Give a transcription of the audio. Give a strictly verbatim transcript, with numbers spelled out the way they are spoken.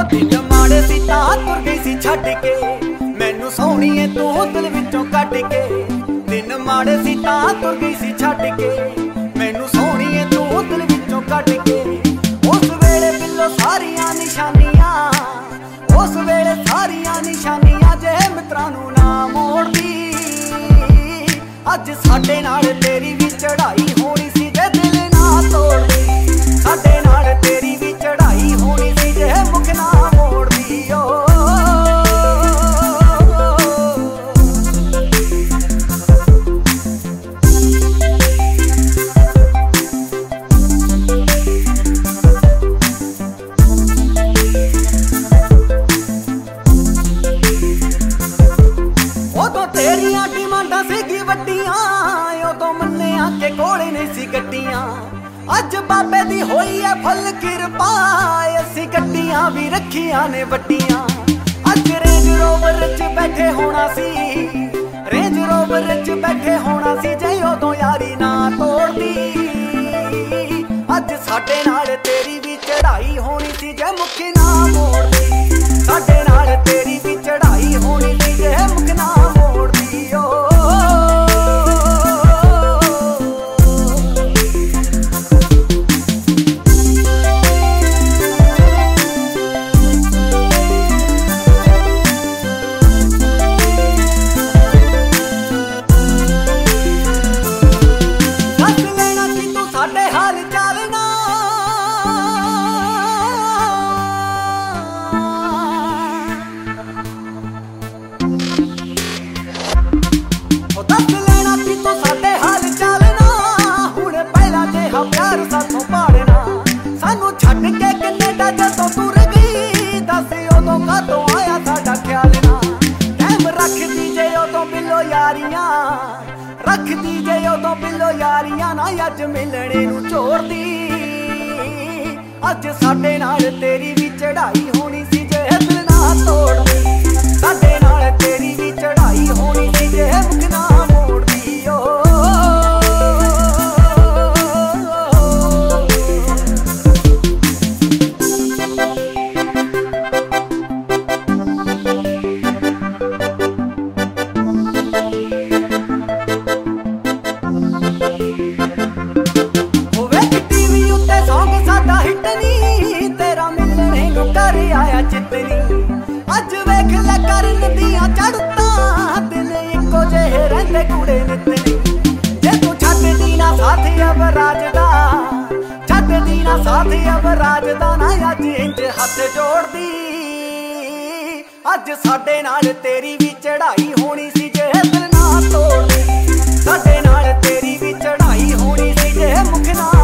दिन माड़े सी तां तुर गई सी छड्ड के मैनू सोहणीए तू दिल विचों कट के। दिन माड़े सी तां तुर गई सी छड्ड के मैनू सोहणीए तू दिल विचों कट के। उस वेले बिल्लो सारियां निशानियां उस वेले सारियां निशानियां जे मित्रां नू ना मोड़दी। अज साडे नाल तेरी भी चढ़ाई होनी सी जे दिल ना तोड़दी। साडे नाल तेरी भी चढ़ाई होनी सी जे मुख ना मोड़दी। ओ उदों तेरियां डिमांडां सीगी वड्डियां उदों मन्निया के कोले नहीं सी गड्डियां। अज बाबे दी होई है फुल किरपा असी गड्डियां भी रखियां ने वड्डियां। अज रेंज रोवर च बैठे होना सी रेंज रोवर च बैठे होना सी जे उदों यारी ना तोड़दी। अज साडे नाल तेरी भी चढ़ाई होनी सी जे मुख ना मोड़दी। साडे नाल तेरी भी चढ़ाई होनी सी जे मुख ना मोड़दी। ओ सानू छड्ड के कनेडा जदों तुर गई दस उदों कातों आया साडा ख्याल ना। कैम रखदी जे उदों बिल्लो यारियां रखदी जे उदों बिल्लो यारियां ना अज मिलने नू छोड़दी। अज साडे नाल तेरी भी चढ़ाई होनी सी जे दिल ना तोड़दी। साडे नाल तेरी भी चढ़ाई होनी सी जे मुख ना मोड़दी। ओ अज वेख लै करन दियां चढ़तां दिल इक्को जेहे रहिंदे कूड़े नितनी। जे तू छड्डदी ना साथ अवराज दा छड्डदी ना साथ अवराज दा ना अज इंज हथ जोड़दी। अज साडे नाल तेरी भी चढ़ाई होनी सी जे दिल ना तोड़दी। साडे नाल तेरी भी चढ़ाई होनी सी जे मुख ना